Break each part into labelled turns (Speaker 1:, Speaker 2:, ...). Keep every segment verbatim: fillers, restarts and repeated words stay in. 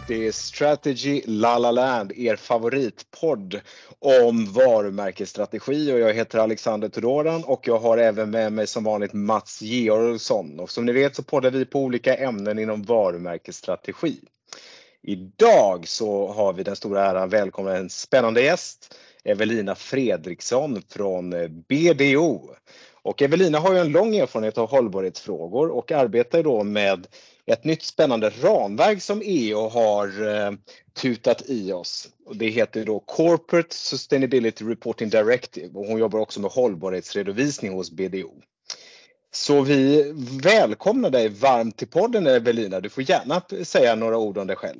Speaker 1: Det är Strategy La La Land, er favoritpodd om varumärkesstrategi, och jag heter Alexander Tudoran och jag har även med mig som vanligt Mats Georgsson, och som ni vet så poddar vi på olika ämnen inom varumärkesstrategi. Idag så har vi den stora äran välkomna en spännande gäst, Evelina Fredriksson från B D O. Och Evelina har ju en lång erfarenhet av hållbarhetsfrågor och arbetar då med ett nytt spännande ramverk som E U har eh, tutat i oss. Och det heter då Corporate Sustainability Reporting Directive, och hon jobbar också med hållbarhetsredovisning hos B D O. Så vi välkomnar dig varmt till podden, Evelina. Du får gärna säga några ord om dig själv.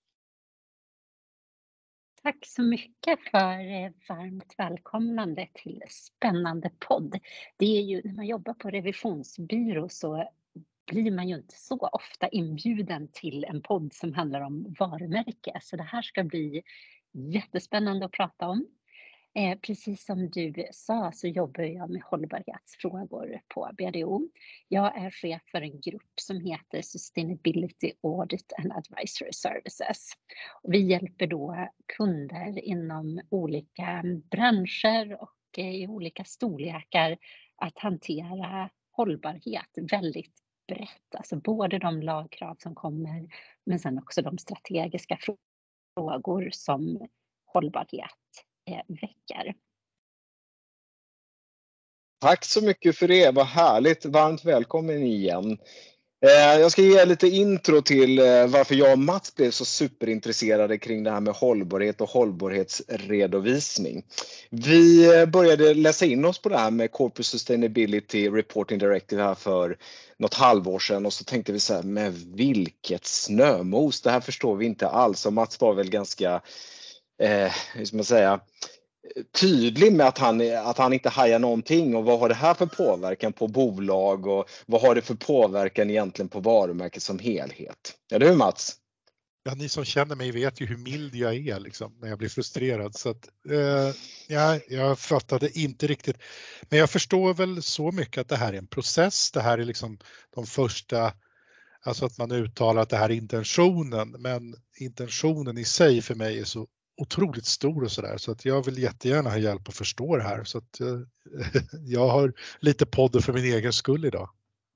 Speaker 2: Tack så mycket för varmt välkomnande till spännande podd. Det är ju när man jobbar på revisionsbyrå så blir man ju inte så ofta inbjuden till en podd som handlar om varumärke. Så det här ska bli jättespännande att prata om. Eh, precis som du sa så jobbar jag med hållbarhetsfrågor på B D O. Jag är chef för en grupp som heter Sustainability Audit and Advisory Services. Och vi hjälper då kunder inom olika branscher och i olika storlekar att hantera hållbarhet väldigt brett. Alltså både de lagkrav som kommer men sen också de strategiska frågor som hållbarhet väcker.
Speaker 1: Tack så mycket för det, vad härligt, varmt välkommen igen. Jag ska ge lite intro till varför jag och Mats blev så superintresserade kring det här med hållbarhet och hållbarhetsredovisning. Vi började läsa in oss på det här med Corporate Sustainability Reporting Directive här för något halvår sedan, och så tänkte vi så här, med vilket snömos, det här förstår vi inte alls. Och Mats var väl ganska, eh, hur ska man säga, tydlig med att han, att han inte hajar någonting, och vad har det här för påverkan på bolag och vad har det för påverkan egentligen på varumärket som helhet? Eller hur, Mats?
Speaker 3: Ja, ni som känner mig vet ju hur mild jag är liksom, när jag blir frustrerad. Så att, eh, ja, jag fattade inte riktigt. Men jag förstår väl så mycket att det här är en process. Det här är liksom de första, alltså att man uttalar att det här är intentionen. Men intentionen i sig för mig är så otroligt stor och sådär. Så att jag vill jättegärna ha hjälp att förstå det här. Så att eh, jag har lite podden för min egen skull idag.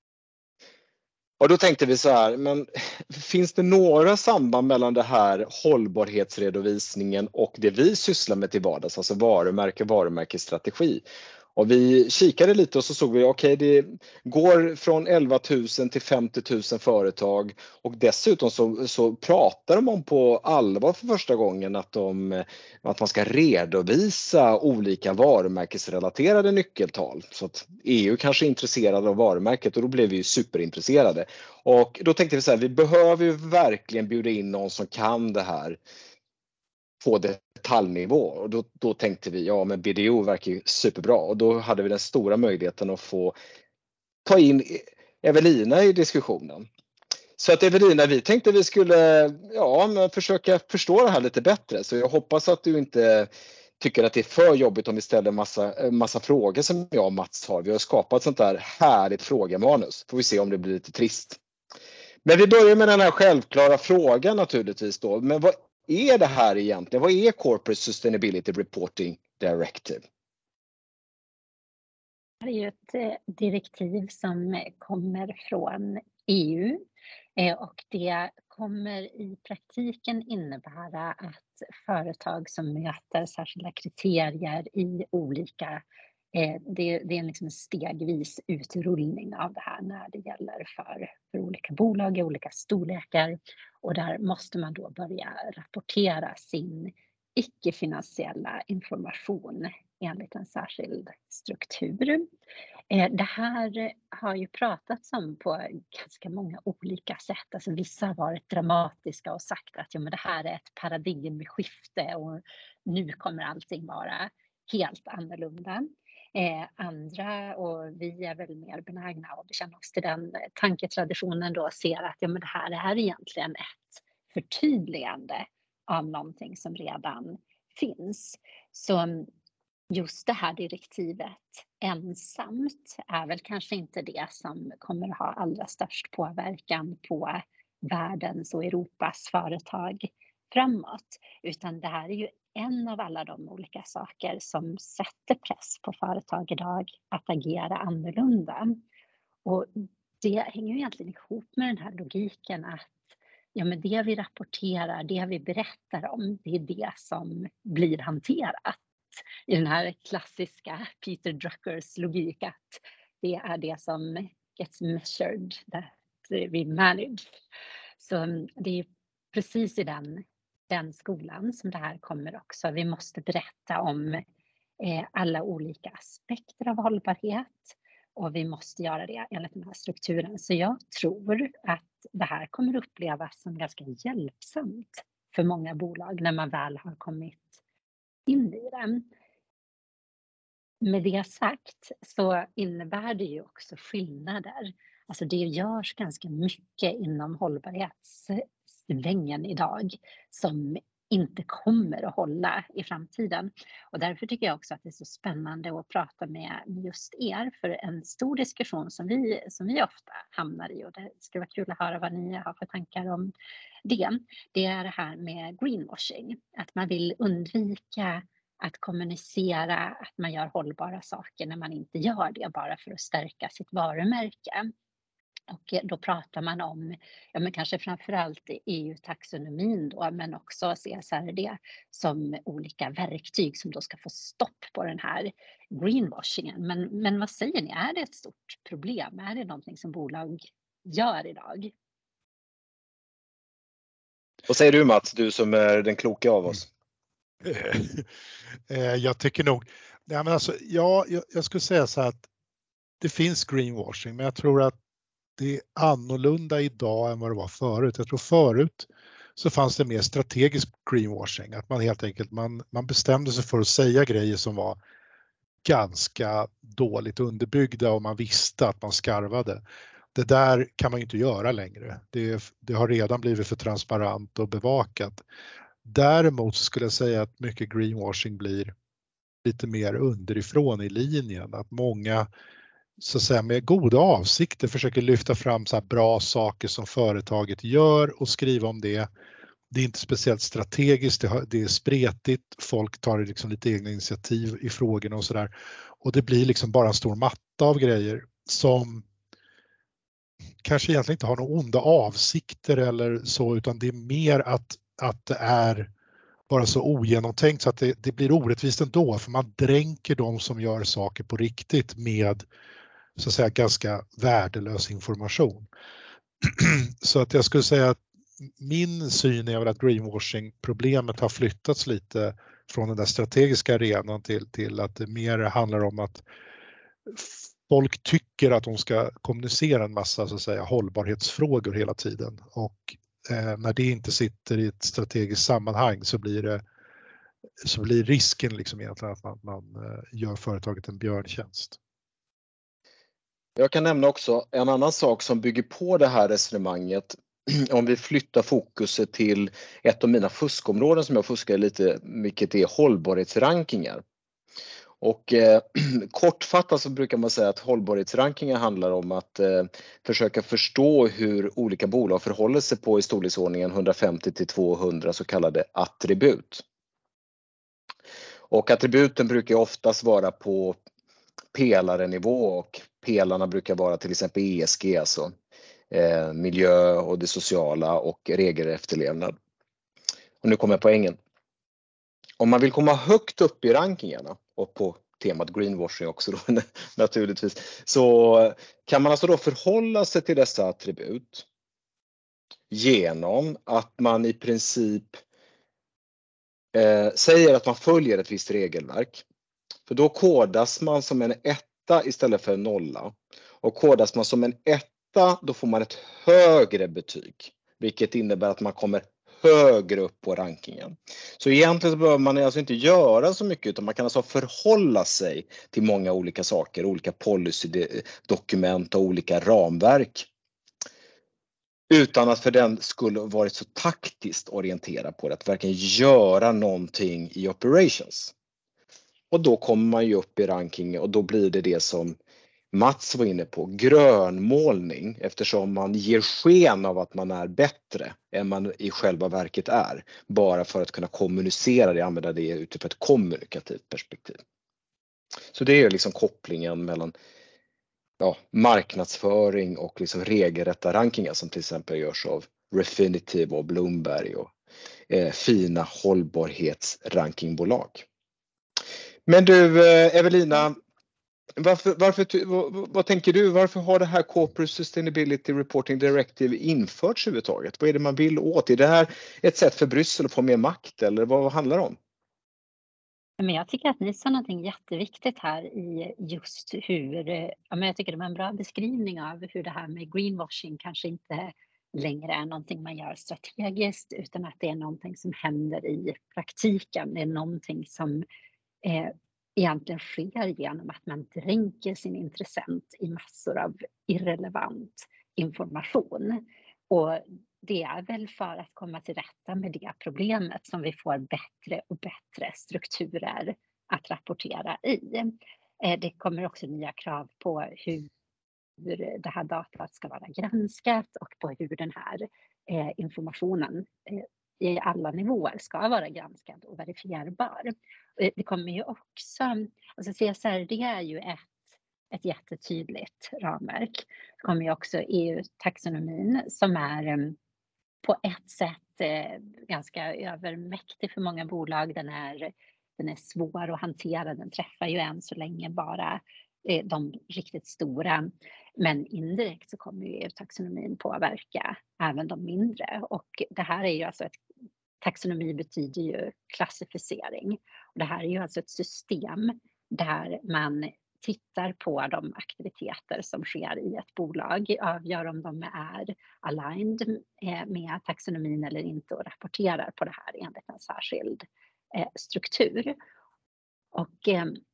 Speaker 1: Och då tänkte vi så här, men finns det några samband mellan det här hållbarhetsredovisningen och det vi sysslar med till vardags, alltså varumärke, varumärkesstrategi? Och vi kikade lite och så såg vi, okej, okay, det går från elva tusen till femtio tusen företag, och dessutom så, så pratar de om på allvar för första gången att, de, att man ska redovisa olika varumärkesrelaterade nyckeltal. Så att E U kanske är intresserade av varumärket, och då blev vi ju superintresserade. Och då tänkte vi så här, vi behöver ju verkligen bjuda in någon som kan det här på detaljnivå, och då, då tänkte vi, ja men B D O verkar ju superbra, och då hade vi den stora möjligheten att få ta in Evelina i diskussionen. Så att Evelina, vi tänkte vi skulle ja, men försöka förstå det här lite bättre, så jag hoppas att du inte tycker att det är för jobbigt om vi ställer massa, massa frågor som jag och Mats har. Vi har skapat sånt där härligt frågemanus, får vi se om det blir lite trist. Men vi börjar med den här självklara frågan naturligtvis då, men vad är det här egentligen? Vad är Corporate Sustainability Reporting Directive?
Speaker 2: Det är ju ett direktiv som kommer från E U, och det kommer i praktiken innebära att företag som möter särskilda kriterier i olika, det, det är en liksom stegvis utrullning av det här när det gäller för, för olika bolag i olika storlekar, och där måste man då börja rapportera sin icke-finansiella information enligt en särskild struktur. Det här har ju pratats om på ganska många olika sätt. Alltså vissa har varit dramatiska och sagt att ja, men det här är ett paradigmskifte och nu kommer allting vara helt annorlunda. Eh, andra, och vi är väl mer benägna att bekänna oss till den tanketraditionen då, ser att ja, men det här är egentligen ett förtydligande av någonting som redan finns. Så just det här direktivet ensamt är väl kanske inte det som kommer ha allra störst påverkan på världens och Europas företag framåt. Utan det här är ju en av alla de olika saker som sätter press på företag idag att agera annorlunda. Och det hänger ju egentligen ihop med den här logiken att ja, men det vi rapporterar, det vi berättar om, det är det som blir hanterat. I den här klassiska Peter Druckers logik att det är det som gets measured that we manage. Så det är precis i den, den skolan som det här kommer också. Vi måste berätta om eh, alla olika aspekter av hållbarhet och vi måste göra det enligt den här strukturen. Så jag tror att det här kommer upplevas som ganska hjälpsamt för många bolag när man väl har kommit in i den. Med det sagt så innebär det ju också skillnader. Alltså det görs ganska mycket inom hållbarhetssvängen idag som inte kommer att hålla i framtiden. Och därför tycker jag också att det är så spännande att prata med just er. För en stor diskussion som vi, som vi ofta hamnar i, och det skulle vara kul att höra vad ni har för tankar om det. Det är det här med greenwashing. Att man vill undvika att kommunicera att man gör hållbara saker när man inte gör det bara för att stärka sitt varumärke. Och då pratar man om, ja men kanske framförallt E U-taxonomin då, men också C S R D som olika verktyg som då ska få stopp på den här greenwashingen. Men, men vad säger ni, är det ett stort problem? Är det någonting som bolag gör idag?
Speaker 1: Vad säger du Mats, du som är den kloka av oss?
Speaker 3: Jag tycker nog, ja, men alltså, ja, jag, jag skulle säga så här att det finns greenwashing, men jag tror att det är annorlunda idag än vad det var förut. Jag tror förut så fanns det mer strategisk greenwashing, att man helt enkelt man, man bestämde sig för att säga grejer som var ganska dåligt underbyggda och man visste att man skarvade. Det där kan man ju inte göra längre. Det, det har redan blivit för transparent och bevakat. Däremot skulle jag säga att mycket greenwashing blir lite mer underifrån i linjen. Att många så att säga, med goda avsikter försöker lyfta fram så här bra saker som företaget gör och skriva om det. Det är inte speciellt strategiskt, det, har, det är spretigt, folk tar liksom lite egna initiativ i frågorna och sådär. Och det blir liksom bara en stor matta av grejer som kanske egentligen inte har några onda avsikter eller så, utan det är mer att, att det är bara så ogenomtänkt så att det, det blir orättvist ändå, för man dränker de som gör saker på riktigt med så att säga ganska värdelös information. Så att jag skulle säga att min syn är väl att greenwashing-problemet har flyttats lite från den där strategiska arenan till, till att det mer handlar om att folk tycker att de ska kommunicera en massa så att säga hållbarhetsfrågor hela tiden, och eh, när det inte sitter i ett strategiskt sammanhang så blir det så blir risken liksom egentligen att man, man gör företaget en björntjänst.
Speaker 1: Jag kan nämna också en annan sak som bygger på det här resonemanget. Om vi flyttar fokuset till ett av mina fuskområden som jag fuskar lite, vilket är hållbarhetsrankingar. Och eh, kortfattat så brukar man säga att hållbarhetsrankingar handlar om att eh, försöka förstå hur olika bolag förhåller sig på i storleksordningen hundrafemtio till tvåhundra så kallade attribut. Och attributen brukar oftast vara på pelarenivå, och pelarna brukar vara till exempel E S G, alltså eh, miljö och det sociala och regelefterlevnad. Och nu kommer poängen. Om man vill komma högt upp i rankingarna, och på temat greenwashing också då, naturligtvis, så kan man alltså då förhålla sig till dessa attribut genom att man i princip eh, säger att man följer ett visst regelverk. För då kodas man som en etta istället för en nolla. Och kodas man som en etta, då får man ett högre betyg. Vilket innebär att man kommer högre upp på rankingen. Så egentligen så behöver man alltså inte göra så mycket, utan man kan alltså förhålla sig till många olika saker. Olika policydokument och olika ramverk. Utan att för den skulle varit så taktiskt orienterad på det. Att verkligen göra någonting i operations. Och då kommer man ju upp i rankingen, och då blir det det som Mats var inne på, grönmålning, eftersom man ger sken av att man är bättre än man i själva verket är, bara för att kunna kommunicera det, använda det utifrån ett kommunikativt perspektiv. Så det är liksom kopplingen mellan ja, marknadsföring och liksom regelrätta rankingar som till exempel görs av Refinitiv och Bloomberg och eh, fina hållbarhetsrankingbolag. Men du eh, Evelina, varför, varför, vad, vad tänker du? Varför har det här Corporate Sustainability Reporting Directive införts överhuvudtaget? Vad är det man vill åt? Är det här ett sätt för Bryssel att få mer makt eller vad, vad handlar det om?
Speaker 2: Men jag tycker att ni sa någonting jätteviktigt här i just hur, ja, men jag tycker det var en bra beskrivning av hur det här med greenwashing kanske inte längre är någonting man gör strategiskt, utan att det är någonting som händer i praktiken. Det är någonting som eh, egentligen sker genom att man dränker sin intressent i massor av irrelevant information. Och det är väl för att komma till rätta med det problemet som vi får bättre och bättre strukturer att rapportera i. Det kommer också nya krav på hur det här datat ska vara granskat och på hur den här informationen i alla nivåer ska vara granskad och verifierbar. Det kommer ju också, alltså C S R D är ju ett ett jättetydligt ramverk. Det kommer ju också E U-taxonomin som är på ett sätt eh, ganska övermäktig för många bolag. Den är, den är svår att hantera. Den träffar ju än så länge bara eh, de riktigt stora. Men indirekt så kommer ju E U-taxonomin påverka även de mindre. Och det här är ju alltså ett, taxonomi betyder ju klassificering. Och det här är ju alltså ett system där man tittar på de aktiviteter som sker i ett bolag, avgör om de är aligned med taxonomin eller inte och rapporterar på det här enligt en särskild struktur. Och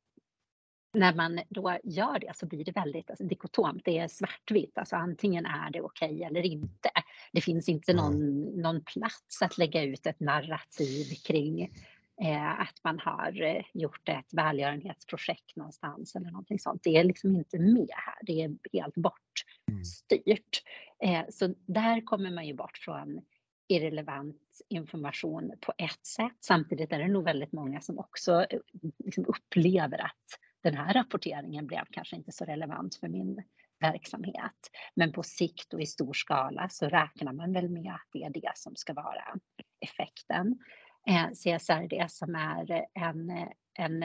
Speaker 2: när man då gör det så blir det väldigt alltså, dikotomt, det är svartvitt, alltså antingen är det okej okay eller inte. Det finns inte någon, någon plats att lägga ut ett narrativ kring Eh, att man har eh, gjort ett välgörenhetsprojekt någonstans eller någonting sånt. Det är liksom inte med här, det är helt bortstyrt. Eh, så där kommer man ju bort från irrelevant information på ett sätt. Samtidigt är det nog väldigt många som också eh, liksom upplever att den här rapporteringen blev kanske inte så relevant för min verksamhet. Men på sikt och i stor skala så räknar man väl med att det är det som ska vara effekten. C S R D som är en, en,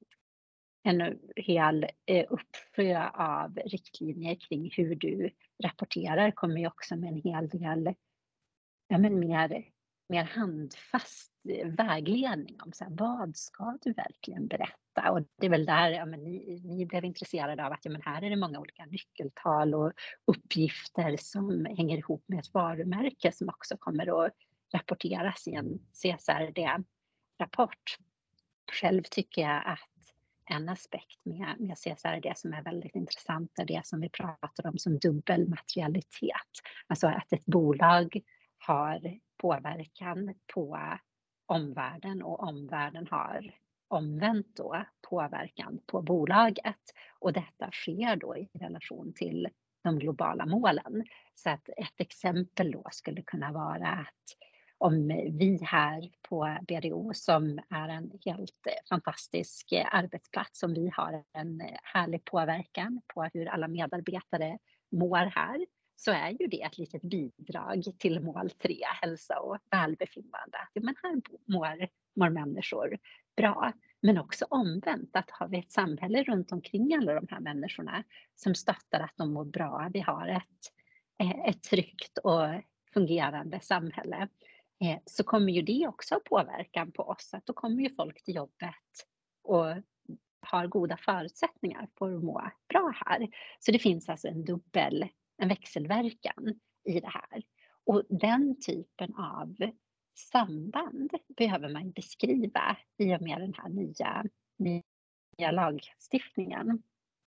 Speaker 2: en hel uppsjö av riktlinjer kring hur du rapporterar kommer ju också med en hel del ja, men mer, mer handfast vägledning om så här, vad ska du verkligen berätta? Och det är väl där ja, men ni, ni blev intresserade av att ja, men här är det många olika nyckeltal och uppgifter som hänger ihop med ett varumärke som också kommer att rapporteras i en C S R D-rapport. Själv tycker jag att en aspekt med, med C S R D som är väldigt intressant är det som vi pratar om som dubbel materialitet. Alltså att ett bolag har påverkan på omvärlden och omvärlden har omvänt då påverkan på bolaget. Och detta sker då i relation till de globala målen. Så att ett exempel då skulle kunna vara att om vi här på B D O som är en helt fantastisk arbetsplats, om vi har en härlig påverkan på hur alla medarbetare mår här, så är ju det ett litet bidrag till mål tre, hälsa och välbefinnande. Men här mår, mår människor bra. Men också omvänt, att har vi ett samhälle runt omkring alla de här människorna som stöttar att de mår bra. Vi har ett, ett tryggt och fungerande samhälle. Så kommer ju det också påverkan på oss. Att då kommer ju folk till jobbet och har goda förutsättningar för att må bra här. Så det finns alltså en dubbel, en växelverkan i det här. Och den typen av samband behöver man beskriva i och med den här nya, nya lagstiftningen.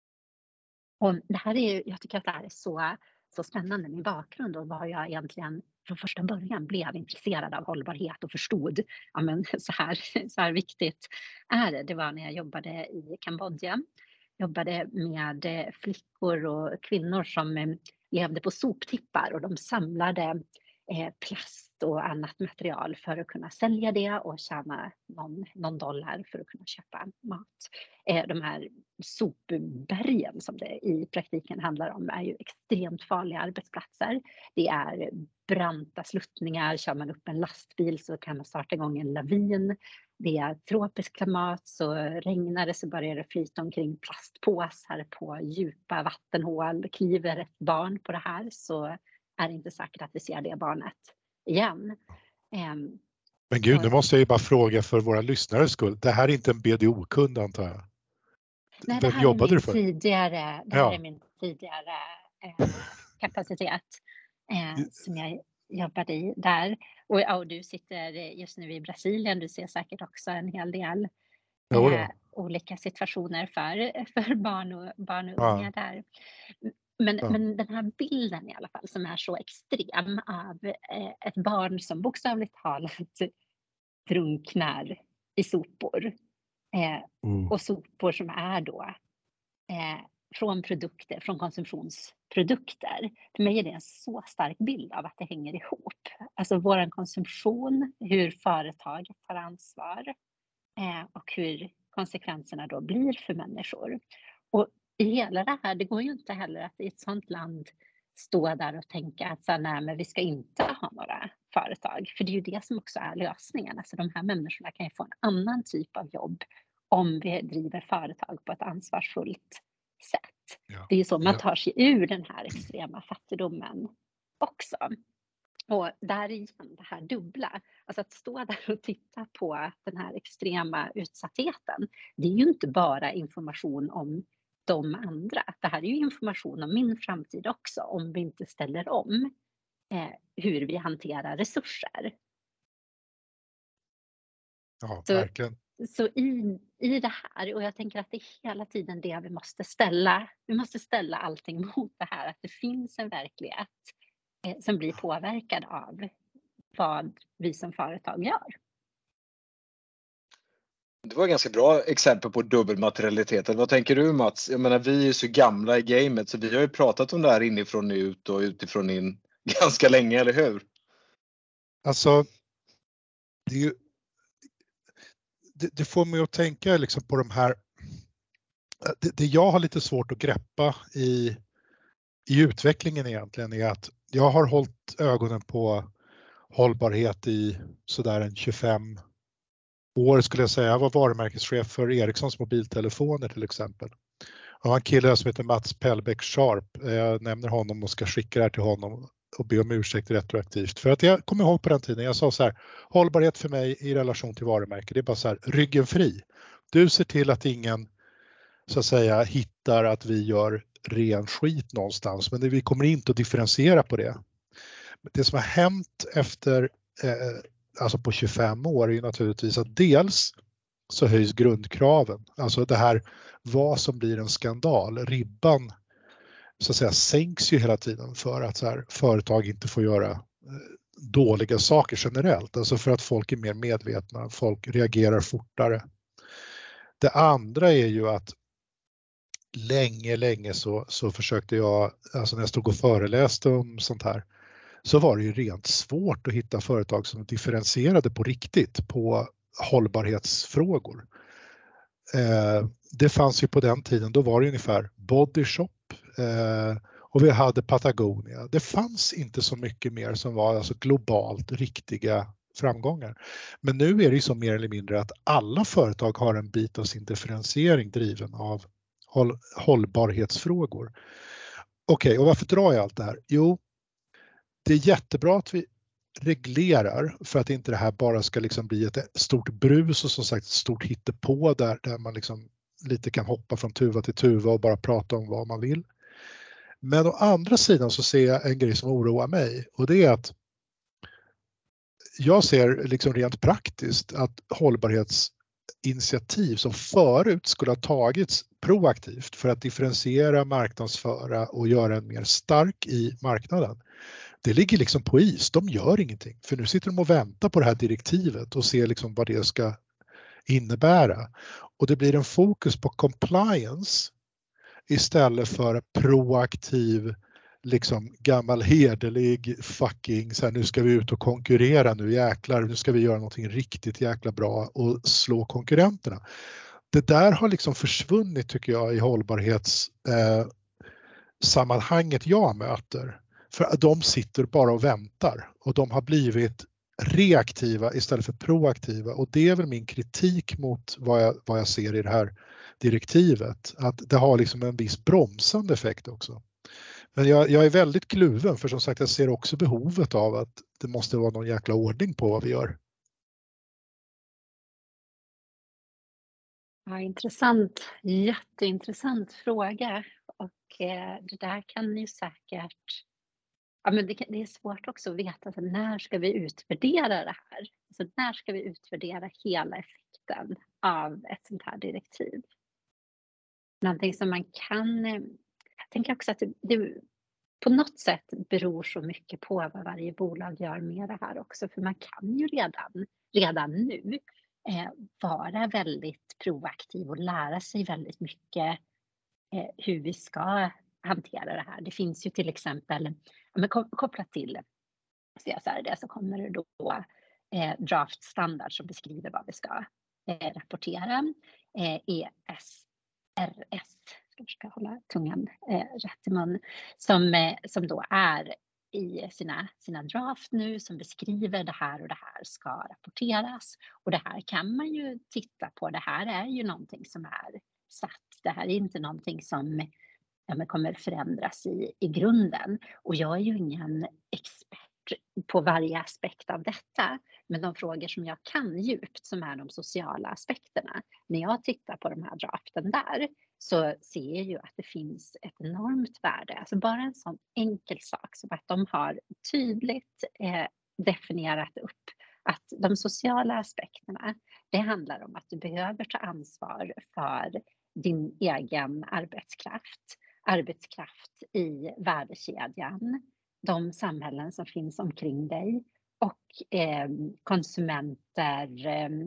Speaker 2: Och det här är, jag tycker att det här är så, så spännande. Min bakgrund och vad jag egentligen från första början blev intresserad av hållbarhet och förstod ja, men så, här, så här viktigt är det. Det var när jag jobbade i Kambodja jobbade med flickor och kvinnor som levde på soptippar och de samlade plast och annat material för att kunna sälja det och tjäna någon, någon dollar för att kunna köpa mat. De här sopbergen som det i praktiken handlar om är ju extremt farliga arbetsplatser. Det är branta sluttningar, kör man upp en lastbil så kan man starta igång en lavin. Det är tropiskt klimat, så regnar det så börjar det flyta omkring plastpåsar på djupa vattenhål. Kliver ett barn på det här så är det inte säkert att vi ser det barnet igen.
Speaker 3: Men gud, nu måste jag ju bara fråga för våra lyssnares skull. Det här är inte en B D O-kund antar jag?
Speaker 2: Nej, det här, är min, tidigare, det här ja. är min tidigare eh, kapacitet eh, som jag jobbade i där. Och, ja, och du sitter just nu i Brasilien, du ser säkert också en hel del eh, olika situationer för, för barn och, barn och unga ja. där. Men, ja. men den här bilden i alla fall som är så extrem av eh, ett barn som bokstavligt talat drunknar i sopor. Eh, mm. Och sopor som är då eh, från produkter, från konsumtionsprodukter. För mig är det en så stark bild av att det hänger ihop. Alltså vår konsumtion, hur företaget tar ansvar eh, och hur konsekvenserna då blir för människor. Och i hela det här, det går ju inte heller att i ett sådant land stå där och tänka att så, nej, men vi ska inte ha några företag. För det är ju det som också är lösningen. Alltså de här människorna kan ju få en annan typ av jobb om vi driver företag på ett ansvarsfullt sätt. Ja. Det är ju så man tar sig ur den här extrema fattigdomen också. Och där igen det här dubbla. Alltså att stå där och titta på den här extrema utsattheten. Det är ju inte bara information om de andra. Det här är ju information om min framtid också. Om vi inte ställer om eh, hur vi hanterar resurser.
Speaker 3: Ja,
Speaker 2: så,
Speaker 3: verkligen.
Speaker 2: Så i, i det här, och jag tänker att det är hela tiden det vi måste ställa. Vi måste ställa allting mot det här. Att det finns en verklighet eh, som blir påverkad av vad vi som företag gör.
Speaker 1: Det var ganska bra exempel på dubbelmaterialiteten. Vad tänker du Mats? Jag menar, vi är så gamla i gamet så vi har ju pratat om det här inifrån ut och utifrån in ganska länge, eller hur?
Speaker 3: Alltså, det, är ju, det, det får mig att tänka liksom på de här, det, det jag har lite svårt att greppa i, i utvecklingen egentligen är att jag har hållit ögonen på hållbarhet i sådär en tjugofem år skulle jag säga. Jag var varumärkeschef för Ericssons mobiltelefoner till exempel. Jag har en kille som heter Mats Pellbeck Sharp. Jag nämner honom och ska skicka det här till honom och be om ursäkt retroaktivt. För att jag kommer ihåg på den tiden, jag sa så här, hållbarhet för mig i relation till varumärke, det är bara så här, ryggen fri. Du ser till att ingen så att säga hittar att vi gör ren skit någonstans, men det, vi kommer inte att differentiera på det. Det som har hänt efter eh, alltså på tjugofem år är ju naturligtvis att dels så höjs grundkraven. Alltså det här vad som blir en skandal. Ribban så att säga sänks ju hela tiden för att så här, företag inte får göra dåliga saker generellt. Alltså för att folk är mer medvetna, folk reagerar fortare. Det andra är ju att länge, länge så, så försökte jag, alltså när jag stod och föreläste om sånt här, så var det ju rent svårt att hitta företag som differentierade på riktigt på hållbarhetsfrågor. Eh, det fanns ju på den tiden, då var det ungefär Body Shop eh, och vi hade Patagonia. Det fanns inte så mycket mer som var alltså globalt riktiga framgångar. Men nu är det ju så mer eller mindre att alla företag har en bit av sin differentiering driven av håll, hållbarhetsfrågor. Okej, okay, och varför drar jag allt det här? Jo, det är jättebra att vi reglerar för att inte det här bara ska liksom bli ett stort brus och som sagt ett stort hittepå där, där man liksom lite kan hoppa från tuva till tuva och bara prata om vad man vill. Men å andra sidan så ser jag en grej som oroar mig och det är att jag ser liksom rent praktiskt att hållbarhetsinitiativ som förut skulle ha tagits proaktivt för att differentiera, marknadsföra och göra en mer stark i marknaden. Det ligger liksom på is, de gör ingenting. För nu sitter de och väntar på det här direktivet och ser liksom vad det ska innebära. Och det blir en fokus på compliance istället för proaktiv, liksom gammal hederlig fucking, så här, nu ska vi ut och konkurrera, nu jäklar, nu ska vi göra någonting riktigt jäkla bra och slå konkurrenterna. Det där har liksom försvunnit tycker jag i hållbarhetssammanhanget eh, jag möter. För de sitter bara och väntar och de har blivit reaktiva istället för proaktiva, och det är väl min kritik mot vad jag, vad jag ser i det här direktivet, att det har liksom en viss bromsande effekt också. Men jag, jag är väldigt kluven, för som sagt jag ser också behovet av att det måste vara någon jäkla ordning på vad vi gör.
Speaker 2: Ja, intressant, jätteintressant fråga, och eh, det där kan ju säkert, ja, men det, det är svårt också att veta, alltså, när ska vi utvärdera det här? Alltså, när ska vi utvärdera hela effekten av ett sånt här direktiv? Någonting som man kan, jag tänker också att det, det på något sätt beror så mycket på vad varje bolag gör med det här också, för man kan ju redan, redan nu eh, vara väldigt proaktiv och lära sig väldigt mycket eh, hur vi ska hantera det här. Det finns ju till exempel, ja, men kopplat till C S R D så kommer det då eh, draftstandard som beskriver vad vi ska eh, rapportera. Eh, E S R S, ska försöka hålla tungan eh, rätt i mun, som, eh, som då är i sina, sina draft nu, som beskriver det här och det här ska rapporteras. Och det här kan man ju titta på. Det här är ju någonting som är satt. Det här är inte någonting som ja, men kommer förändras i, i grunden. Och jag är ju ingen expert på varje aspekt av detta. Men de frågor som jag kan djupt, som är de sociala aspekterna, när jag tittar på de här draften där, så ser jag ju att det finns ett enormt värde. Alltså bara en sån enkel sak som att de har tydligt eh, definierat upp att de sociala aspekterna, det handlar om att du behöver ta ansvar för din egen arbetskraft, arbetskraft i värdekedjan, de samhällen som finns omkring dig och eh, konsumenter,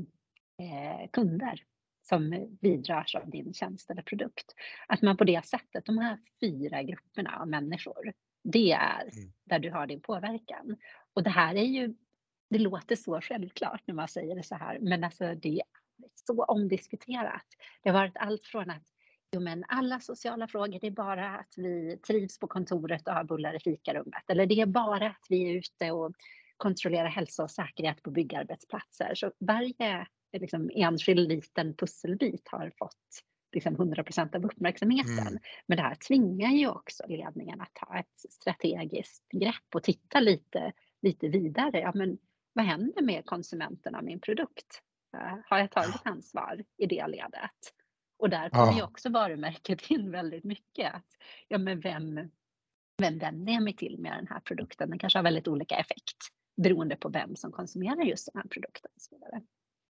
Speaker 2: eh, kunder som bidrar av din tjänst eller produkt. Att man på det sättet, de här fyra grupperna av människor, det är mm. där du har din påverkan. Och det här är ju, det låter så självklart när man säger det så här, men alltså det är så omdiskuterat. Det har varit allt från att jo, men alla sociala frågor, det är bara att vi trivs på kontoret och har bullar i fikarummet. Eller det är bara att vi är ute och kontrollerar hälsa och säkerhet på byggarbetsplatser. Så varje liksom, enskild liten pusselbit har fått liksom, hundra procent av uppmärksamheten. Mm. Men det här tvingar ju också ledningen att ta ett strategiskt grepp och titta lite, lite vidare. Ja, men vad händer med konsumenterna av min produkt? Uh, har jag tagit ansvar i det ledet? Och där kommer ju också varumärket in väldigt mycket. Att, ja, men vem, vem vänder jag mig till med den här produkten? Den kanske har väldigt olika effekt beroende på vem som konsumerar just den här produkten. Och så vidare.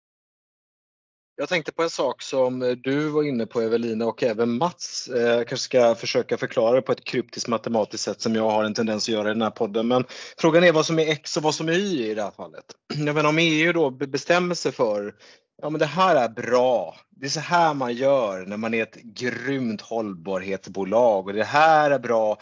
Speaker 1: Jag tänkte på en sak som du var inne på, Evelina, och även Mats. Jag kanske ska försöka förklara det på ett kryptiskt matematiskt sätt som jag har en tendens att göra i den här podden. Men frågan är vad som är X och vad som är Y i det här fallet. Jag menar, om E U då bestämmer sig för ja, men det här är bra. Det är så här man gör när man är ett grymt hållbarhetsbolag. Och det här är bra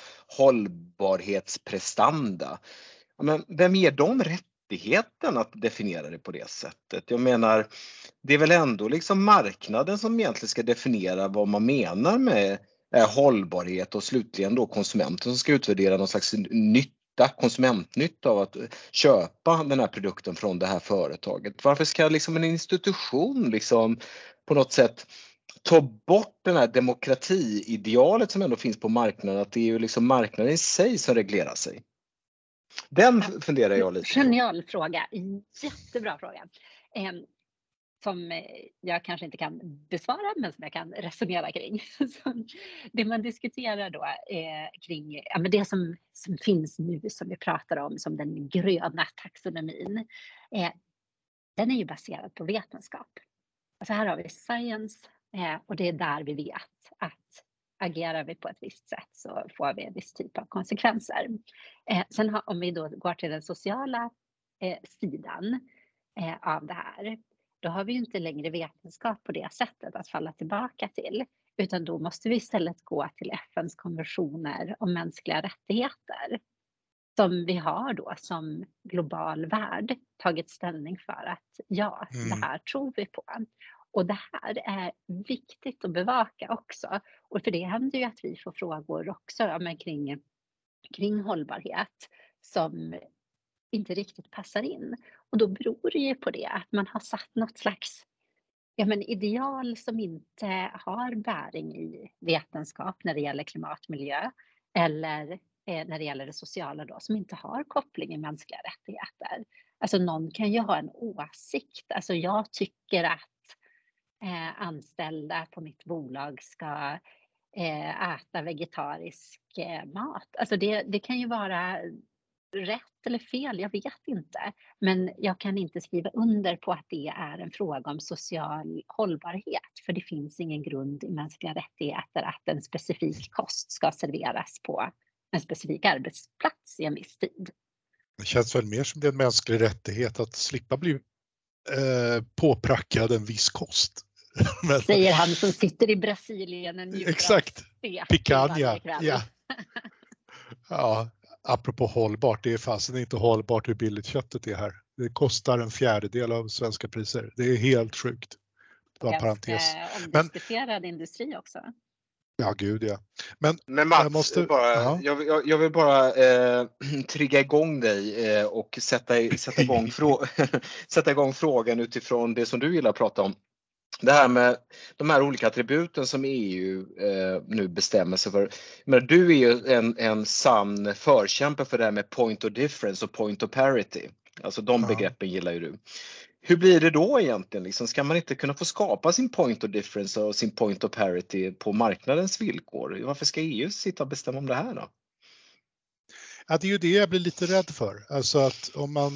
Speaker 1: hållbarhetsprestanda. Ja, men vem ger dem rättigheten att definiera det på det sättet? Jag menar, det är väl ändå liksom marknaden som egentligen ska definiera vad man menar med eh, hållbarhet, och slutligen då konsumenten som ska utvärdera någon slags nytta, konsumentnytta av att köpa den här produkten från det här företaget. Varför ska liksom en institution liksom på något sätt ta bort den här demokratiidealet som ändå finns på marknaden, att det är ju liksom marknaden i sig som reglerar sig? Den funderar jag lite på.
Speaker 2: Genial fråga, jättebra fråga. Eh, som jag kanske inte kan besvara, men som jag kan resonera kring. Så det man diskuterar då eh, kring ja, men det som, som finns nu, som vi pratar om som den gröna taxonomin, eh, den är ju baserad på vetenskap. Alltså här har vi science eh, och det är där vi vet att agerar vi på ett visst sätt så får vi en viss typ av konsekvenser. Eh, sen har, om vi då går till den sociala eh, sidan eh, av det här, då har vi ju inte längre vetenskap på det sättet att falla tillbaka till, utan då måste vi istället gå till F N:s konventioner om mänskliga rättigheter som vi har då som global värld tagit ställning för att ja,
Speaker 3: Mm.
Speaker 2: det här tror vi på. Och det här är viktigt att bevaka också. Och för det händer ju att vi får frågor också ja, men kring, kring hållbarhet som inte riktigt passar in. Och då beror det ju på det att man har satt något slags ja, men ideal som inte har bäring i vetenskap när det gäller klimatmiljö eller eh, när det gäller det sociala då, som inte har koppling i mänskliga rättigheter. Alltså någon kan ju ha en åsikt. Alltså jag tycker att eh, anställda på mitt bolag ska eh, äta vegetarisk eh, mat. Alltså det, det kan ju vara rätt eller fel, jag vet inte. Men jag kan inte skriva under på att det är en fråga om social hållbarhet. För det finns ingen grund i mänskliga rättigheter att en specifik kost ska serveras på en specifik arbetsplats i en viss tid.
Speaker 3: Det känns väl mer som det är en mänsklig rättighet att slippa bli eh, påprackad en viss kost. Men,
Speaker 2: säger han som sitter i Brasilien och njuter
Speaker 3: exakt,
Speaker 2: av
Speaker 3: picanha. Ja. Ja, apropå hållbart, det är fasen inte hållbart hur billigt köttet är här. Det kostar en fjärdedel av svenska priser. Det är helt sjukt. Det var en parentes.
Speaker 2: Omdiskuterad industri också.
Speaker 3: Ja, gud ja. Men,
Speaker 1: Men Mats,
Speaker 3: jag, måste,
Speaker 1: bara, jag, jag, jag vill bara eh, trigga igång dig eh, och sätta, sätta, igång frå sätta igång frågan utifrån det som du gillar att prata om. Det här med de här olika attributen som E U eh, nu bestämmer sig för. Men du är ju en, en sann förkämpe för det här med point of difference och point of parity. Alltså de
Speaker 3: ja.
Speaker 1: begreppen gillar ju du. Hur blir det då egentligen? Liksom, ska man inte kunna få skapa sin point of difference och sin point of parity på marknadens villkor? Varför ska E U sitta och bestämma om det här då?
Speaker 3: Ja, det är ju det jag blir lite rädd för. Alltså att om man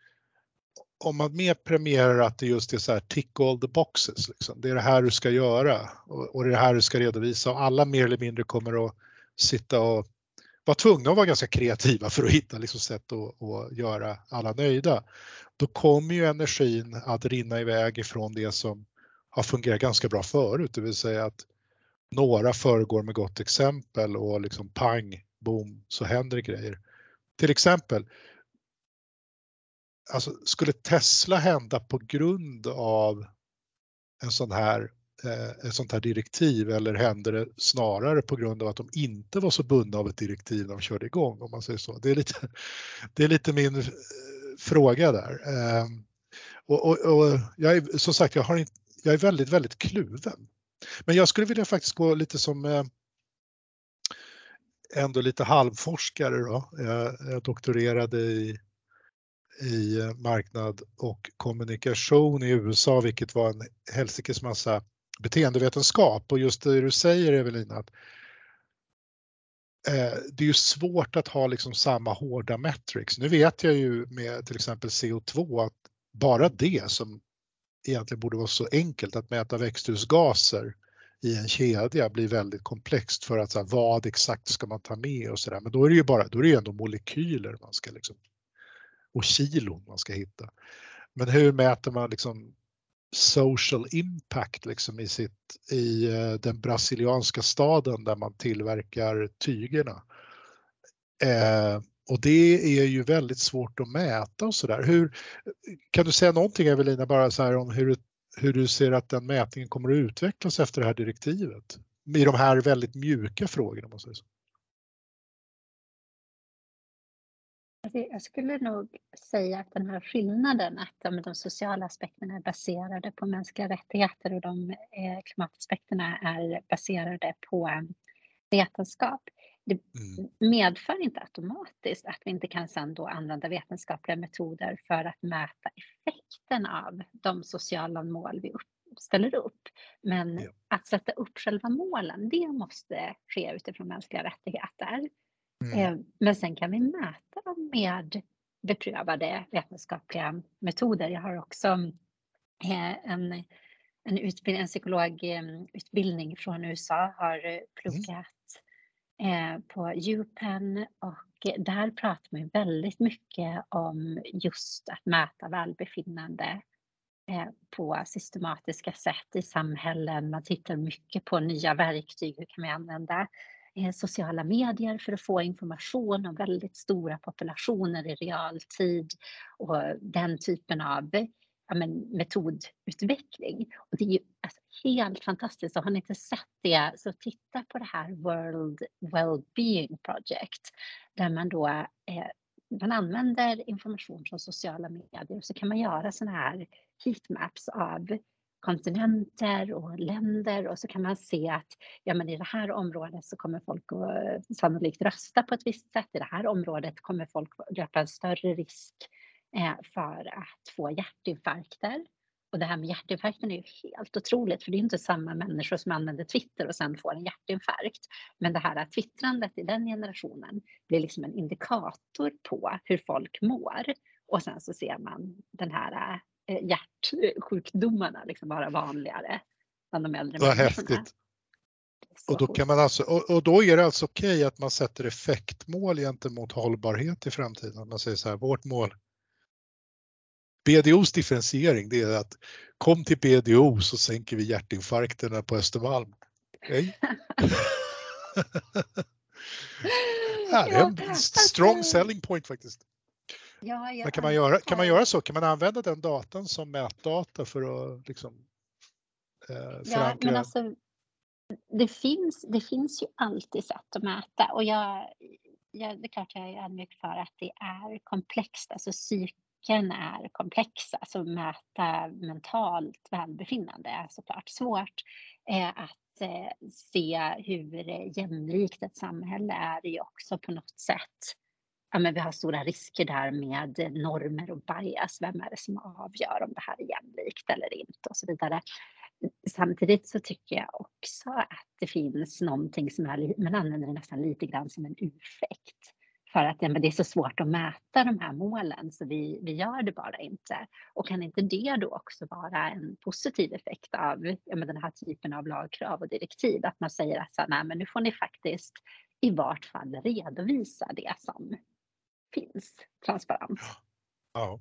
Speaker 3: om man mer premierar att det just är så här tick all the boxes, liksom. Det är det här du ska göra och, och det är det här du ska redovisa och alla mer eller mindre kommer att sitta och vara tvungna att vara ganska kreativa för att hitta liksom sätt att, att göra alla nöjda. Då kommer ju energin att rinna iväg ifrån det som har fungerat ganska bra förut, det vill säga att några föregår med gott exempel och liksom pang, boom, så händer det grejer. Till exempel, alltså, skulle Tesla hända på grund av en sån här, eh, ett sånt här direktiv eller händer det snarare på grund av att de inte var så bundna av ett direktiv när de körde igång, om man säger så. Det är lite, det är lite min eh, fråga där. Eh, och, och, och jag är, som sagt, jag, har inte, jag är väldigt, väldigt kluven. Men jag skulle vilja faktiskt gå lite som eh, ändå lite halvforskare då. Jag, jag doktorerade i i marknad och kommunikation i U S A, vilket var en helsikes massa beteendevetenskap. Och just det du säger, Evelina, att eh, det är ju svårt att ha liksom samma hårda metrics. Nu vet jag ju med till exempel C O två att bara det som egentligen borde vara så enkelt att mäta växthusgaser i en kedja blir väldigt komplext för att så här, vad exakt ska man ta med och sådär. Men då är det ju bara, då är det ju ändå molekyler man ska liksom och kilon man ska hitta. Men hur mäter man liksom social impact liksom i, sitt, i den brasilianska staden där man tillverkar tygerna? Eh, och det är ju väldigt svårt att mäta och sådär. Hur, kan du säga någonting, Evelina, bara så här om hur, hur du ser att den mätningen kommer att utvecklas efter det här direktivet? I de här väldigt mjuka frågorna, måste jag säga.
Speaker 2: Jag skulle nog säga att den här skillnaden att de, de sociala aspekterna är baserade på mänskliga rättigheter och de eh, klimataspekterna är baserade på vetenskap. Det
Speaker 3: Mm.
Speaker 2: medför inte automatiskt att vi inte kan sedan då använda vetenskapliga metoder för att mäta effekten av de sociala mål vi upp, ställer upp. Men
Speaker 3: Ja.
Speaker 2: att sätta upp själva målen, det måste ske utifrån mänskliga rättigheter.
Speaker 3: Mm.
Speaker 2: Men sen kan vi mäta dem med beprövade vetenskapliga metoder. Jag har också en, en, utbildning, en psykologutbildning från U S A, har pluggat mm. på UPenn och där pratar man väldigt mycket om just att mäta välbefinnande eh, på systematiska sätt i samhällen. Man tittar mycket på nya verktyg. Hur kan vi använda eh, sociala medier för att få information om väldigt stora populationer i realtid och den typen av ja, men, metodutveckling. Och det är ju alltså, helt fantastiskt. Och har ni inte sett det så titta på det här World Wellbeing Project där man då eh, man använder information från sociala medier och så kan man göra sådana här heatmaps av kontinenter och länder och så kan man se att ja, men i det här området så kommer folk att sannolikt rösta på ett visst sätt. I det här området kommer folk löpa en större risk eh, för att få hjärtinfarkter. Och det här med hjärtinfarkten är ju helt otroligt för det är inte samma människor som använder Twitter och sen får en hjärtinfarkt. Men det här twittrandet i den generationen blir liksom en indikator på hur folk mår. Och sen så ser man den här eh, hjärtsjukdomarna liksom vara vanligare bland de äldre
Speaker 3: Vad
Speaker 2: människorna.
Speaker 3: häftigt. Och då, kan man alltså, och, och då är det alltså okej att man sätter effektmål gentemot hållbarhet i framtiden. Man säger så här, vårt mål. B D O:s differentiering det är att kom till B D O så sänker vi hjärtinfarkterna på Östermalm. Okej? Ja, det är en strong selling point faktiskt.
Speaker 2: Ja,
Speaker 3: Men kan man, göra, kan man göra så? Kan man använda den datan som mätdata för att liksom, eh, förankra?
Speaker 2: Ja, men alltså, det, finns, det finns ju alltid sätt att mäta och jag, jag, det är klart jag är ödmjuk för att det är komplext. Alltså psyken är komplex. Alltså mäta mentalt välbefinnande är såklart svårt. Eh, att eh, se hur jämlikt ett samhälle är ju också på något sätt. Ja, men vi har stora risker där med normer och bias. Vem är det som avgör om det här är jämlikt eller inte och så vidare. Samtidigt så tycker jag också att det finns någonting som är, man använder det nästan lite grann som en ursäkt. För att ja, men det är så svårt att mäta de här målen så vi, vi gör det bara inte. Och kan inte det då också vara en positiv effekt av ja, men den här typen av lagkrav och direktiv? Att man säger att så, nej, men nu får ni faktiskt i vart fall redovisa det som finns transparent.
Speaker 3: Ja.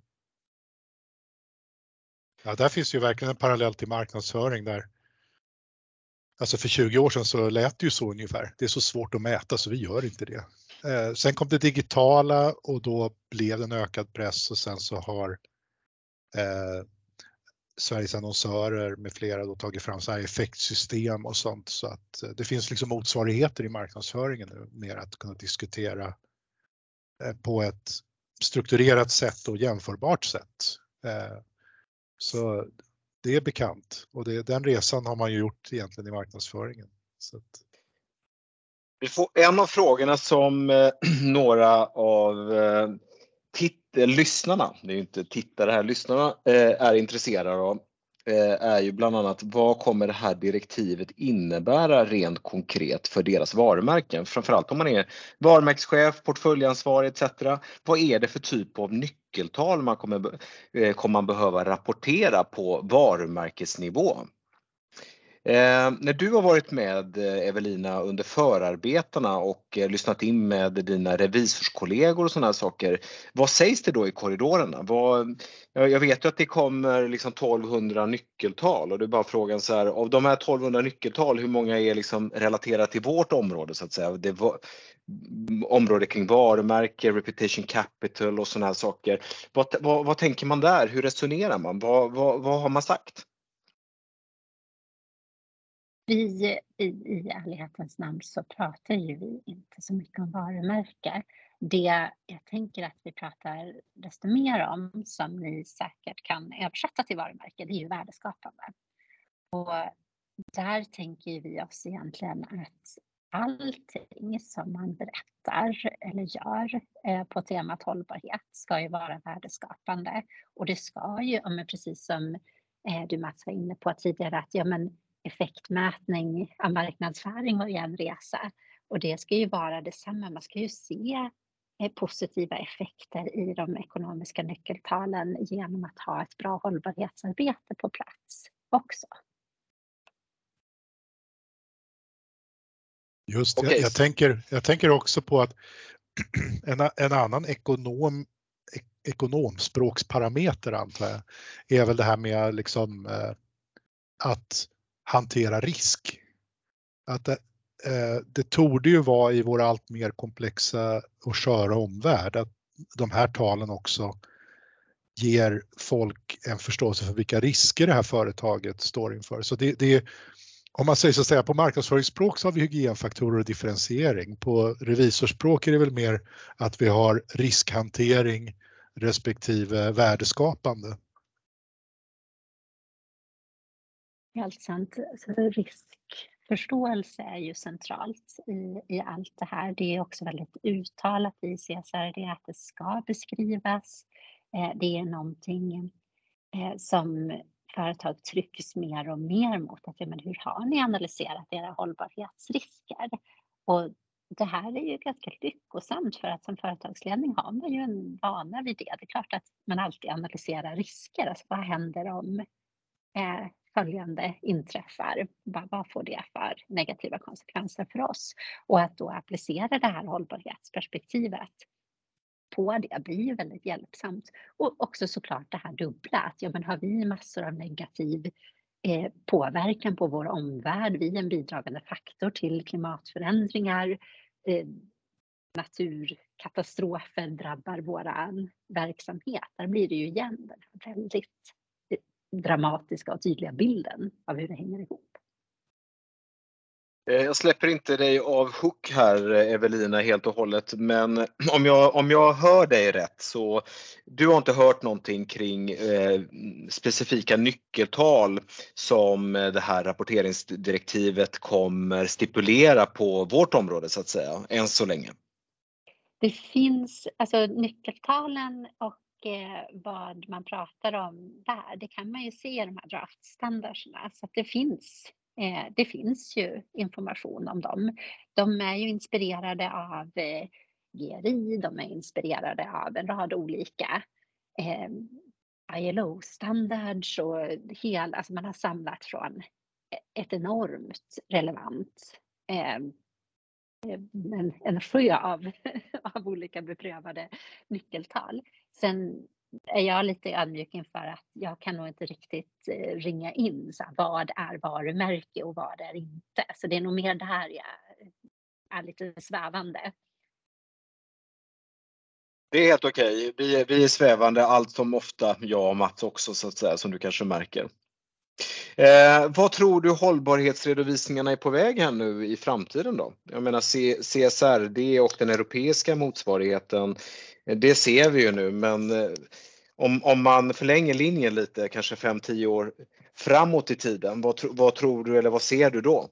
Speaker 3: Ja, där finns ju verkligen en parallell till marknadsföring där. Alltså för tjugo år sedan så lät det ju så ungefär. Det är så svårt att mäta så vi gör inte det. Eh, sen kom det digitala och då blev det en ökad press och sen så har eh, Sveriges annonsörer med flera då tagit fram så här effektsystem och sånt så att eh, det finns liksom motsvarigheter i marknadsföringen nu mer att kunna diskutera eh, på ett strukturerat sätt och jämförbart sätt. Eh, så det är bekant och det, den resan har man ju gjort egentligen i marknadsföringen. Så att...
Speaker 1: Vi får en av frågorna som eh, några av eh, titt- lyssnarna, det är ju inte tittare här, lyssnarna eh, är intresserade av eh, är ju bland annat vad kommer det här direktivet innebära rent konkret för deras varumärken? Framförallt om man är varumärkeschef, portföljansvarig et cetera. Vad är det för typ av nyckeltal man kommer, eh, kommer man behöva rapportera på varumärkesnivå? Eh, när du har varit med Evelina under förarbetena och eh, lyssnat in med dina revisorskollegor och sådana här saker, vad sägs det då i korridorerna? Vad, jag, jag vet ju att det kommer liksom tolvhundra nyckeltal och det är bara frågan så här, av de här tolvhundra nyckeltal, hur många är liksom relaterat till vårt område så att säga? Det var, område kring varumärke, reputation capital och sådana här saker. Vad, vad, vad tänker man där? Hur resonerar man? Vad, vad, vad har man sagt?
Speaker 2: Vi, i, i ärlighetens namn så pratar ju vi inte så mycket om varumärke. Det jag tänker att vi pratar desto mer om, som ni säkert kan översätta till varumärke, det är ju värdeskapande. Och där tänker vi oss egentligen att allting som man berättar eller gör eh, på temat hållbarhet ska ju vara värdeskapande. Och det ska ju, men precis som eh, du Mats var inne på tidigare, att ja, men effektmätning av marknadsföring var ju en resa. Och det ska ju vara detsamma. Man ska ju se eh, positiva effekter i de ekonomiska nyckeltalen genom att ha ett bra hållbarhetsarbete på plats också.
Speaker 3: Just det,
Speaker 1: Okay.
Speaker 3: jag, tänker, jag tänker också på att en, en annan ekonom, ekonomspråksparameter antar jag, är väl det här med liksom, eh, att hantera risk. Att det, eh, det torde ju vara i vår allt mer komplexa och sköra omvärld att de här talen också ger folk en förståelse för vilka risker det här företaget står inför. Så det, det är, om man säger så att säga, på marknadsföringsspråk så har vi hygienfaktorer och differentiering. På revisorspråk är det väl mer att vi har riskhantering respektive värdeskapande.
Speaker 2: Helt sant. Så riskförståelse är ju centralt i, i allt det här. Det är också väldigt uttalat i C S R D att det ska beskrivas. Eh, det är någonting eh, som företag trycks mer och mer mot. Att, ja, men hur har ni analyserat era hållbarhetsrisker? Och det här är ju ganska lyckosamt för att som företagsledning har man ju en vana vid det. Det är klart att man alltid analyserar risker. Alltså vad händer om eh, följande inträffar? Vad, vad får det för negativa konsekvenser för oss? Och att då applicera det här hållbarhetsperspektivet på det blir ju väldigt hjälpsamt. Och också såklart det här dubbla. Att ja, men har vi massor av negativ eh, påverkan på vår omvärld? Vi är en bidragande faktor till klimatförändringar. Eh, naturkatastrofer drabbar våran verksamhet. Där blir det ju igen den här väldigt dramatiska och tydliga bilden av hur det hänger ihop.
Speaker 1: Jag släpper inte dig av hook här, Evelina, helt och hållet, men om jag, om jag hör dig rätt så du har inte hört någonting kring eh, specifika nyckeltal som det här rapporteringsdirektivet kommer stipulera på vårt område så att säga, än så länge.
Speaker 2: Det finns, alltså nyckeltalen och eh, vad man pratar om där, det kan man ju se i de här draftstandarderna, så att det finns Eh, det finns ju information om dem. De är ju inspirerade av eh, G R I, de är inspirerade av en rad olika eh, I L O-standards och hela, alltså man har samlat från ett enormt relevant eh, en, en sjö av, av olika beprövade nyckeltal. Sen är jag lite ödmjuk inför att jag kan nog inte riktigt ringa in så här, vad är varumärke och vad är inte. Så det är nog mer det här jag är lite svävande.
Speaker 1: Det är helt okej. Vi är, vi är svävande allt som ofta, jag och Mats också så att säga, som du kanske märker. Eh, vad tror du hållbarhetsredovisningarna är på väg här nu i framtiden då? Jag menar C S R D och den europeiska motsvarigheten, det ser vi ju nu, men eh, om, om man förlänger linjen lite, kanske fem till tio år framåt i tiden, vad, vad tror du eller vad ser du då?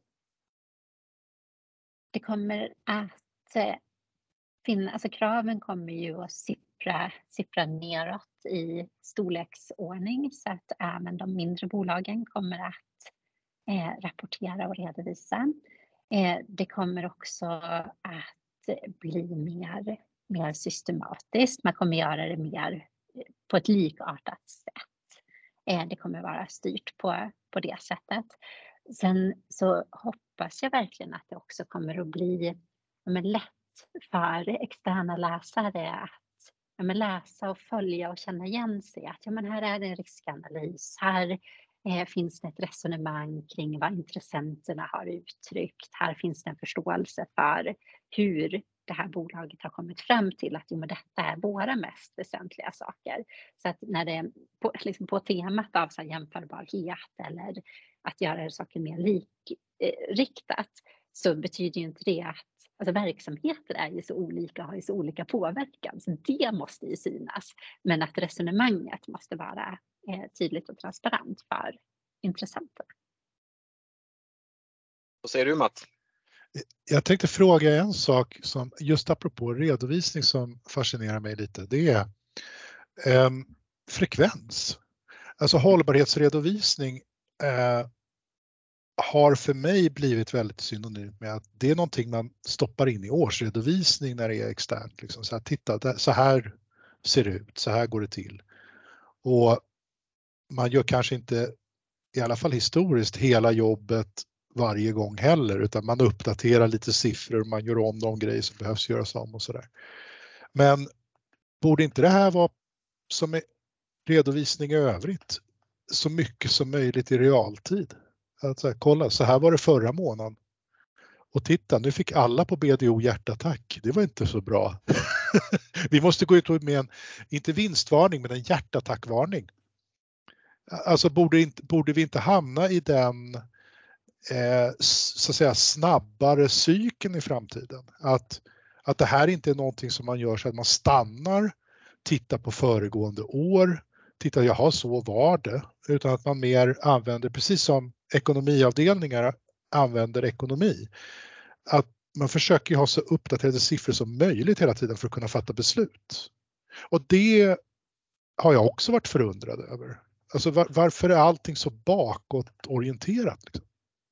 Speaker 2: Det kommer att eh, finna, alltså kraven kommer ju att sippra, sippra neråt i storleksordning så att även de mindre bolagen kommer att eh, rapportera och redovisa. Eh, det kommer också att bli mer, mer systematiskt. Man kommer göra det mer på ett likartat sätt. Eh, det kommer vara styrt på, på det sättet. Sen så hoppas jag verkligen att det också kommer att bli men, lätt för externa läsare att ja, men, läsa och följa och känna igen sig. Att ja, men här är det en riskanalys. Här eh, finns det ett resonemang kring vad intressenterna har uttryckt. Här finns det en förståelse för hur det här bolaget har kommit fram till att jo, men detta är våra mest väsentliga saker. Så att när det är på, liksom på temat av så här, jämförbarhet eller att göra saker mer likriktat så betyder ju inte det att alltså, verksamheter är ju så olika och har ju så olika påverkan. Så det måste ju synas. Men att resonemanget måste vara eh, tydligt och transparent för intressenter.
Speaker 1: Vad säger du, Mats?
Speaker 3: Jag tänkte fråga en sak som just apropå redovisning som fascinerar mig lite. Det är eh, frekvens. Alltså hållbarhetsredovisning eh, har för mig blivit väldigt synonymt med att det är någonting man stoppar in i årsredovisning när det är externt. Liksom. Så här, titta, så här ser det ut, så här går det till. Och man gör kanske inte, i alla fall historiskt, hela jobbet varje gång heller, utan man uppdaterar lite siffror, man gör om de grejer som behövs göras om och sådär. Men borde inte det här vara som är redovisning i övrigt så mycket som möjligt i realtid. Att så här, kolla, så här var det förra månaden. Och titta, nu fick alla på B D O hjärtattack. Det var inte så bra. Vi måste gå ut med en, inte vinstvarning, men en hjärtattackvarning. Alltså borde, inte, borde vi inte hamna i den eh, så att säga snabbare cykeln i framtiden? Att, att det här inte är någonting som man gör så att man stannar, tittar på föregående år, tittar, jaha, så var det. Utan att man mer använder, precis som ekonomiavdelningar använder ekonomi. Att man försöker ha så uppdaterade siffror som möjligt hela tiden för att kunna fatta beslut. Och det har jag också varit förundrad över. Alltså var, varför är allting så bakåtorienterat? Liksom?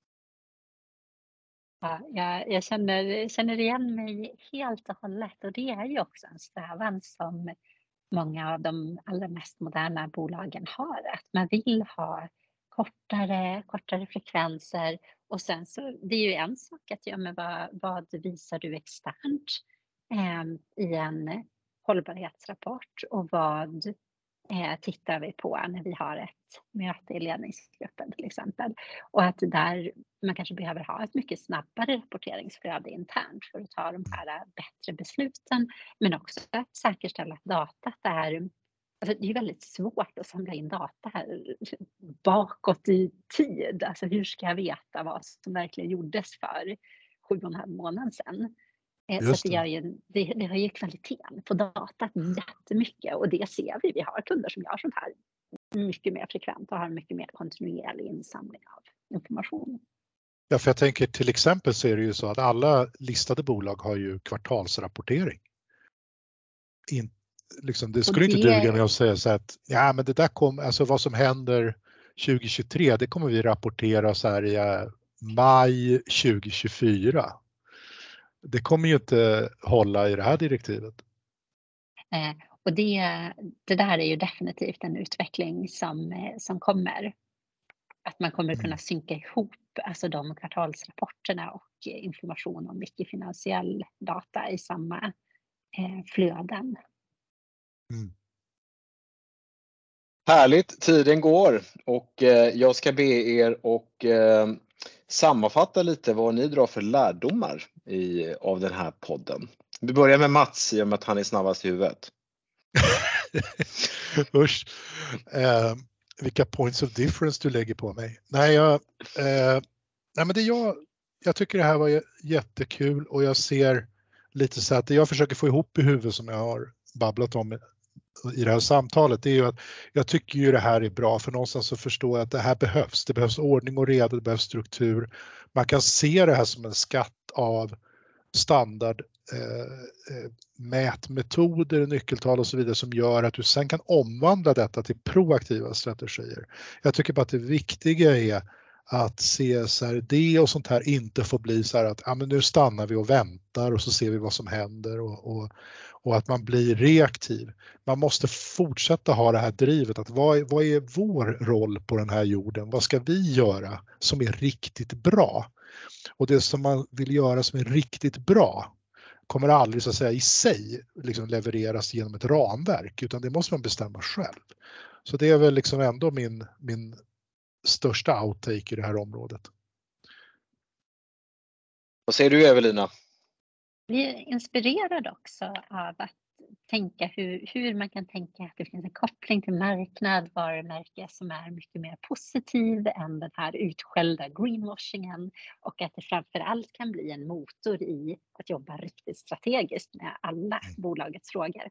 Speaker 2: Ja, jag, jag känner, känner igen mig helt och hållet, och det är ju också en strävan som många av de allra mest moderna bolagen har. Att man vill ha kortare, kortare frekvenser, och sen så det är ju en sak att ja, men vad, vad visar du externt eh, i en hållbarhetsrapport, och vad eh, tittar vi på när vi har ett möte i ledningsgruppen till exempel. Och att där man kanske behöver ha ett mycket snabbare rapporteringsflöde internt för att ta de här bättre besluten, men också att säkerställa att datat är, alltså det är väldigt svårt att samla in data här bakåt i tid. Alltså hur ska jag veta vad som verkligen gjordes för sju och en halv månad sedan? Så att det, gör ju, det, det har ju kvaliteten på datat jättemycket, och det ser vi. Vi har kunder som gör sånt här mycket mer frekvent och har mycket mer kontinuerlig insamling av information.
Speaker 3: Ja, för jag tänker till exempel så är det ju så att alla listade bolag har ju kvartalsrapportering. In, liksom, det skulle det... inte duga med att säga så att ja, men det där kom, alltså vad som händer tjugo tjugotre, det kommer vi rapportera så här i maj tjugo tjugofyra. Det kommer ju inte hålla i det här direktivet.
Speaker 2: Eh, och det, det där är ju definitivt en utveckling som, som kommer. Att man kommer kunna synka ihop alltså de kvartalsrapporterna och information om icke-finansiell data i samma eh, flöden.
Speaker 1: Mm. Härligt, tiden går, och eh, jag ska be er och eh, sammanfatta lite vad ni drar för lärdomar i, av den här podden. Vi börjar med Mats i och med att han är snabbast i huvudet.
Speaker 3: Usch. Eh, vilka points of difference du lägger på mig. Nej, jag, eh, nej men det jag, jag tycker det här var jättekul, och jag ser lite så att det jag försöker få ihop i huvudet som jag har babblat om i det här samtalet, det är ju att jag tycker ju det här är bra, för någonstans så förstår jag att det här behövs. Det behövs ordning och reda, det behövs struktur. Man kan se det här som en skatt av standard eh, mätmetoder, nyckeltal och så vidare, som gör att du sen kan omvandla detta till proaktiva strategier. Jag tycker bara att det viktiga är att C S R D och sånt här inte får bli så här att ja, men nu stannar vi och väntar och så ser vi vad som händer, och, och, och att man blir reaktiv. Man måste fortsätta ha det här drivet att vad, vad är vår roll på den här jorden? Vad ska vi göra som är riktigt bra? Och det som man vill göra som är riktigt bra kommer aldrig så att säga i sig liksom levereras genom ett ramverk, utan det måste man bestämma själv. Så det är väl liksom ändå min, min största outtake i det här området.
Speaker 1: Vad säger du, Evelina?
Speaker 2: Vi är inspirerade också av att tänka hur, hur man kan tänka att det finns en koppling till marknad, varumärke som är mycket mer positiv än den här utskällda greenwashingen, och att det framförallt kan bli en motor i att jobba riktigt strategiskt med alla bolagets frågor.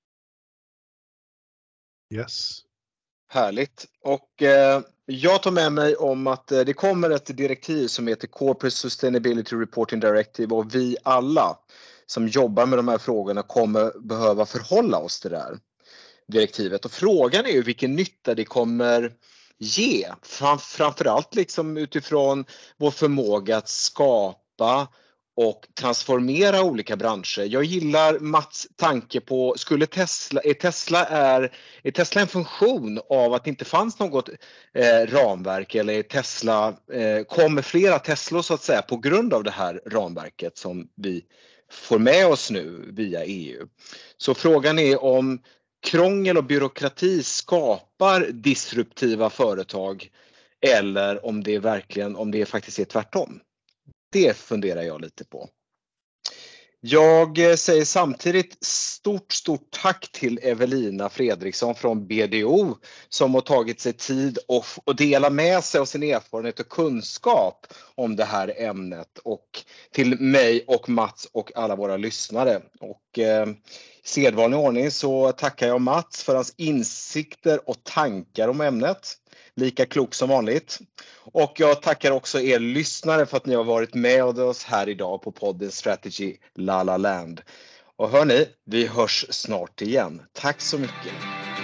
Speaker 3: Yes.
Speaker 1: Härligt. Och eh, jag tar med mig om att eh, det kommer ett direktiv som heter Corporate Sustainability Reporting Directive, och vi alla som jobbar med de här frågorna kommer behöva förhålla oss till det här direktivet. Och frågan är ju vilken nytta det kommer ge. Fram, framförallt liksom utifrån vår förmåga att skapa och transformera olika branscher. Jag gillar Mats tanke på, skulle Tesla, är Tesla, är, är Tesla en funktion av att det inte fanns något eh, ramverk, eller är Tesla, eh, kommer flera Tesla så att säga på grund av det här ramverket som vi får med oss nu via E U. Så frågan är om krångel och byråkrati skapar disruptiva företag eller om det verkligen, om det faktiskt är tvärtom. Det funderar jag lite på. Jag säger samtidigt stort, stort tack till Evelina Fredriksson från B D O som har tagit sig tid att dela med sig av sin erfarenhet och kunskap om det här ämnet, och till mig och Mats och alla våra lyssnare. Och eh, i sedvanlig ordning så tackar jag Mats för hans insikter och tankar om ämnet. Lika klok som vanligt. Och jag tackar också er lyssnare för att ni har varit med oss här idag på podden Strategy La La Land. Och hörni, vi hörs snart igen. Tack så mycket.